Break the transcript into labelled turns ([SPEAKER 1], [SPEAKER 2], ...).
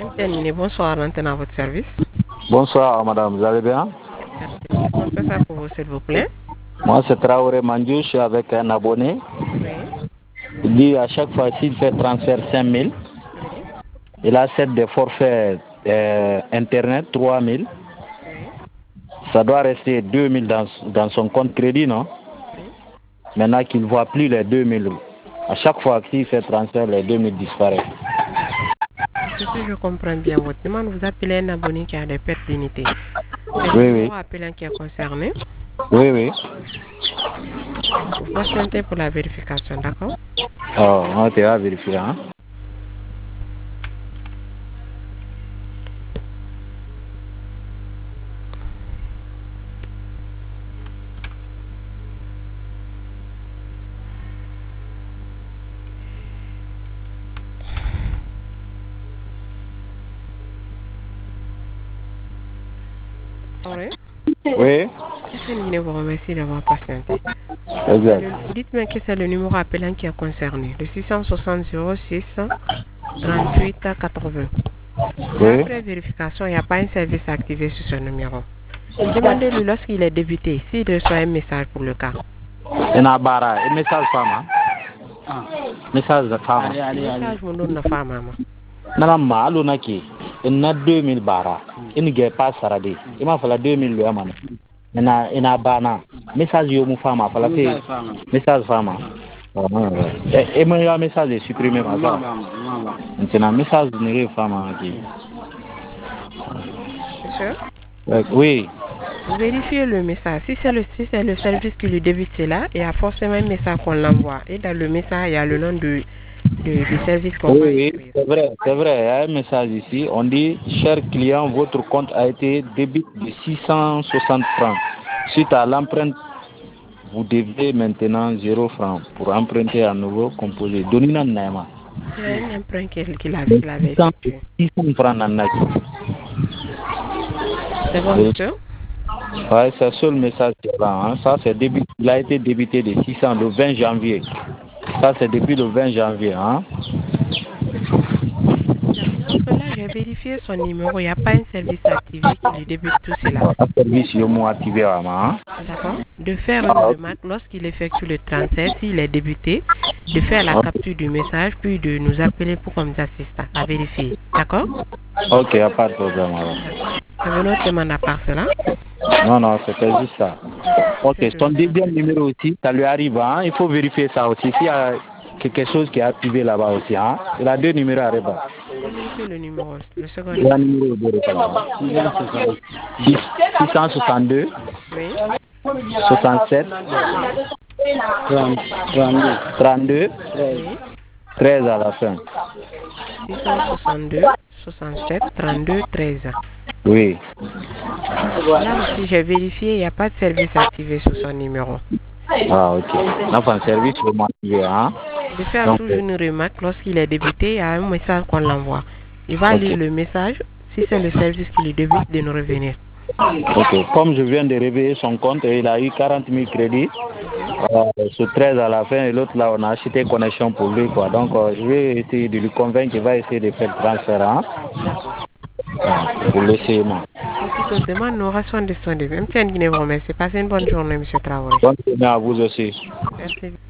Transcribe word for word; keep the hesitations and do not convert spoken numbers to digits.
[SPEAKER 1] Tianine, bonsoir, maintenant à votre service.
[SPEAKER 2] Bonsoir madame, vous allez bien?
[SPEAKER 1] Merci. Qu'est-ce qu'on peut faire pour vous, s'il vous plaît?
[SPEAKER 2] Moi c'est Traoré Mandiou, je suis avec un abonné.
[SPEAKER 1] Oui.
[SPEAKER 2] Il dit à chaque fois s'il fait transfert cinq mille,
[SPEAKER 1] Oui.
[SPEAKER 2] il accepte des forfaits euh, internet trois mille.
[SPEAKER 1] Oui.
[SPEAKER 2] Ça doit rester deux mille dans, dans son compte crédit, non?
[SPEAKER 1] Oui.
[SPEAKER 2] Maintenant qu'il ne voit plus les deux mille. À chaque fois qu'il fait transfert, les deux mille disparaissent.
[SPEAKER 1] D'accord. Parce que si je comprends bien votre demande, vous appelez un abonné qui a des pertes d'unité. C'est le
[SPEAKER 2] Oui,
[SPEAKER 1] numéro
[SPEAKER 2] oui.
[SPEAKER 1] appelant qui est concerné.
[SPEAKER 2] Oui, oui.
[SPEAKER 1] Vous patientez pour la vérification, d'accord?
[SPEAKER 2] Oh, on va vérifier, hein?
[SPEAKER 1] Oui.
[SPEAKER 2] Oui.
[SPEAKER 1] Tianine vous remercie d'avoir patienté.
[SPEAKER 2] Exact.
[SPEAKER 1] Dites-moi que c'est le numéro appelant qui est concerné. Le six cent soixante zéro six trente-huit quatre-vingts. Et
[SPEAKER 2] Oui.
[SPEAKER 1] après vérification, il n'y a pas un service activé sur ce numéro. Demandez-lui lorsqu'il est débuté s'il reçoit un message pour le cas.
[SPEAKER 2] Il y a un message femme. Message de femme.
[SPEAKER 1] Le message me donne la femme, maman.
[SPEAKER 2] Nana ma alu naki ina deux mille bara ini ge pas sarade ima fala deux mille lo amana ina ina bana message yo mu fama fala fe message fama et moi un message est supprimé ma ça maintenant message ne fama qui
[SPEAKER 1] Monsieur,
[SPEAKER 2] oui.
[SPEAKER 1] vous vérifiez le message. Si c'est le, si c'est le service qui lui débute cela, il y a forcément un message qu'on l'envoie. Et dans le message, il y a le nom de, de, du service qu'on
[SPEAKER 2] Oui,
[SPEAKER 1] va
[SPEAKER 2] oui,
[SPEAKER 1] instruire.
[SPEAKER 2] c'est vrai, c'est vrai. Il y a un message ici. On dit, cher client, votre compte a été débité de six cent soixante francs. Suite à l'empreinte, vous devez maintenant zéro francs pour emprunter à nouveau composé. Donina Naima.
[SPEAKER 1] Il y a un emprunt qu'il qu'il avait, qu'il avait effectué.
[SPEAKER 2] six cents francs Nanaki.
[SPEAKER 1] C'est bon, monsieur?
[SPEAKER 2] Ouais, c'est le seul message qui est là. Hein. Ça, c'est début, il a été débité de six cents le vingt janvier. Ça, c'est depuis le vingt janvier. Hein.
[SPEAKER 1] Dans cela, j'ai vérifié son numéro. Il n'y a pas un service activé qui lui débute tout cela.
[SPEAKER 2] Un service yo mo activé hein.
[SPEAKER 1] D'accord? De faire une remarque lorsqu'il effectue le transfert, s'il est débuté, de faire la capture du message, puis de nous appeler pour comme assistant à vérifier. D'accord?
[SPEAKER 2] Ok, il n'y a pas de problème. Alors.
[SPEAKER 1] Avez une autre demande à part cela?
[SPEAKER 2] Non, non, c'était juste ça.
[SPEAKER 1] D'accord.
[SPEAKER 2] Ok,
[SPEAKER 1] C'est
[SPEAKER 2] son
[SPEAKER 1] le
[SPEAKER 2] deuxième
[SPEAKER 1] trente-sept.
[SPEAKER 2] numéro aussi, ça lui arrive, hein? Il faut vérifier ça aussi. S'il y a quelque chose qui est activé là-bas aussi, hein? Il a deux numéros à répondre.
[SPEAKER 1] Je vérifie le numéro, le second
[SPEAKER 2] Il y a un
[SPEAKER 1] numéro.
[SPEAKER 2] numéro de répondre. six cent soixante-deux,
[SPEAKER 1] Oui,
[SPEAKER 2] soixante-sept, trente-deux,
[SPEAKER 1] oui.
[SPEAKER 2] treize à la fin.
[SPEAKER 1] six cent soixante-deux, soixante-sept, trente-deux, treize.
[SPEAKER 2] Oui.
[SPEAKER 1] Là aussi, j'ai vérifié, il n'y a pas de service activé sur son numéro.
[SPEAKER 2] Ah, ok. Enfin, service vraiment activé, hein?
[SPEAKER 1] De faire
[SPEAKER 2] Donc,
[SPEAKER 1] toujours une remarque lorsqu'il est débuté, il y a un message qu'on l'envoie. Il va
[SPEAKER 2] ok.
[SPEAKER 1] lire le message. Si c'est le service qui lui débute, de nous revenir.
[SPEAKER 2] Ok. Comme je viens de réveiller son compte, il a eu quarante mille crédits.
[SPEAKER 1] Mhm.
[SPEAKER 2] Euh, sur treize à la fin et l'autre là on a acheté connexion pour lui quoi. Donc euh, je vais essayer de lui convaincre qu'il va essayer de faire le transfert hein,
[SPEAKER 1] D'accord.
[SPEAKER 2] pour l'essayer moi.
[SPEAKER 1] Pour toute autre demande, nous aurons soin de soin de même. Tiens, vous remercie. Passez une bonne journée, monsieur Traoré.
[SPEAKER 2] Bonne journée à vous aussi.
[SPEAKER 1] Merci.